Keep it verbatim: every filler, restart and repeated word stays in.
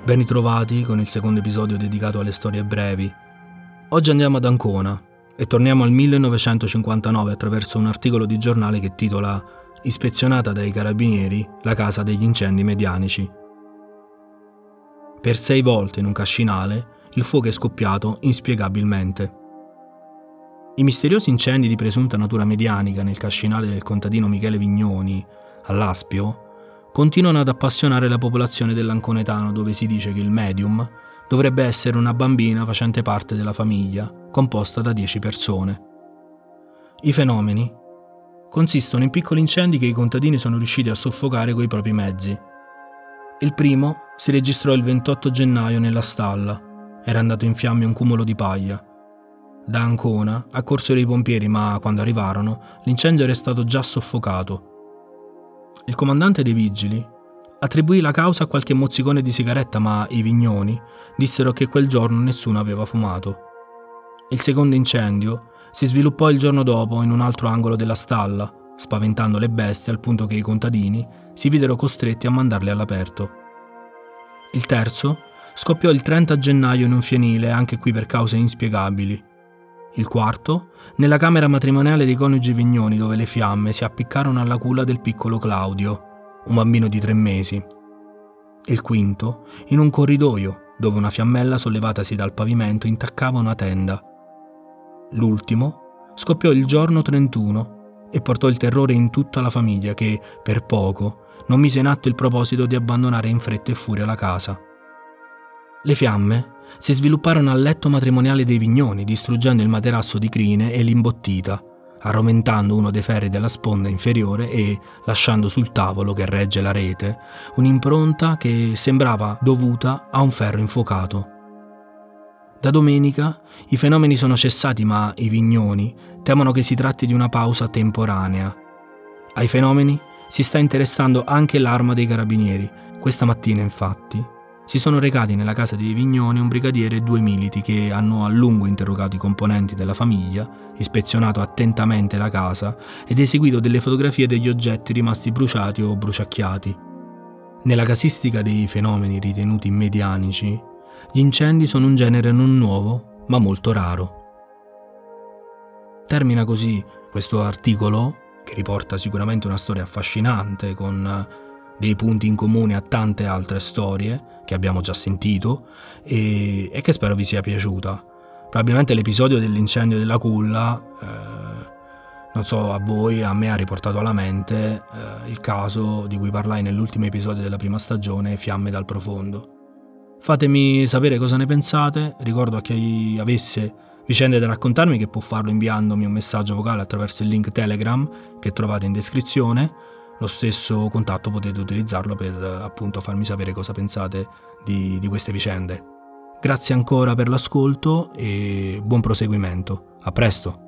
Ben ritrovati con il secondo episodio dedicato alle storie brevi. Oggi andiamo ad Ancona e torniamo al millenovecentocinquantanove attraverso un articolo di giornale che titola "Ispezionata dai carabinieri la casa degli incendi medianici". Per sei volte in un cascinale il fuoco è scoppiato inspiegabilmente. I misteriosi incendi di presunta natura medianica nel cascinale del contadino Michele Vignoni, all'Aspio, continuano ad appassionare la popolazione dell'Anconetano, dove si dice che il medium dovrebbe essere una bambina facente parte della famiglia, composta da dieci persone. I fenomeni consistono in piccoli incendi che i contadini sono riusciti a soffocare coi propri mezzi. Il primo si registrò il ventotto gennaio nella stalla. Era andato in fiamme un cumulo di paglia. Da Ancona accorsero i pompieri, ma quando arrivarono l'incendio era stato già soffocato. Il comandante dei vigili attribuì la causa a qualche mozzicone di sigaretta, ma i Vignoni dissero che quel giorno nessuno aveva fumato. Il secondo incendio si sviluppò il giorno dopo in un altro angolo della stalla, spaventando le bestie al punto che i contadini si videro costretti a mandarle all'aperto. Il terzo scoppiò il trenta gennaio in un fienile, anche qui per cause inspiegabili. Il quarto, nella camera matrimoniale dei coniugi Vignoni, dove le fiamme si appiccarono alla culla del piccolo Claudio, un bambino di tre mesi. Il quinto, in un corridoio, dove una fiammella sollevatasi dal pavimento intaccava una tenda. L'ultimo scoppiò il giorno trentuno e portò il terrore in tutta la famiglia che, per poco, non mise in atto il proposito di abbandonare in fretta e furia la casa. Le fiamme si svilupparono al letto matrimoniale dei Vignoni, distruggendo il materasso di crine e l'imbottita, arroventando uno dei ferri della sponda inferiore e lasciando sul tavolo che regge la rete un'impronta che sembrava dovuta a un ferro infuocato. Da domenica i fenomeni sono cessati, ma i Vignoni temono che si tratti di una pausa temporanea. Ai fenomeni si sta interessando anche l'Arma dei Carabinieri. Questa mattina, infatti, si sono recati nella casa dei Vignoni un brigadiere e due militi che hanno a lungo interrogato i componenti della famiglia, ispezionato attentamente la casa ed eseguito delle fotografie degli oggetti rimasti bruciati o bruciacchiati. Nella casistica dei fenomeni ritenuti medianici, gli incendi sono un genere non nuovo, ma molto raro. Termina così questo articolo, che riporta sicuramente una storia affascinante con dei punti in comune a tante altre storie che abbiamo già sentito e, e che spero vi sia piaciuta. Probabilmente l'episodio dell'incendio della culla, eh, non so a voi, a me ha riportato alla mente eh, il caso di cui parlai nell'ultimo episodio della prima stagione, Fiamme dal profondo. Fatemi sapere cosa ne pensate. Ricordo a chi avesse vicende da raccontarmi che può farlo inviandomi un messaggio vocale attraverso il link Telegram che trovate in descrizione. Lo stesso contatto potete utilizzarlo per appunto farmi sapere cosa pensate di, di queste vicende. Grazie ancora per l'ascolto e buon proseguimento. A presto!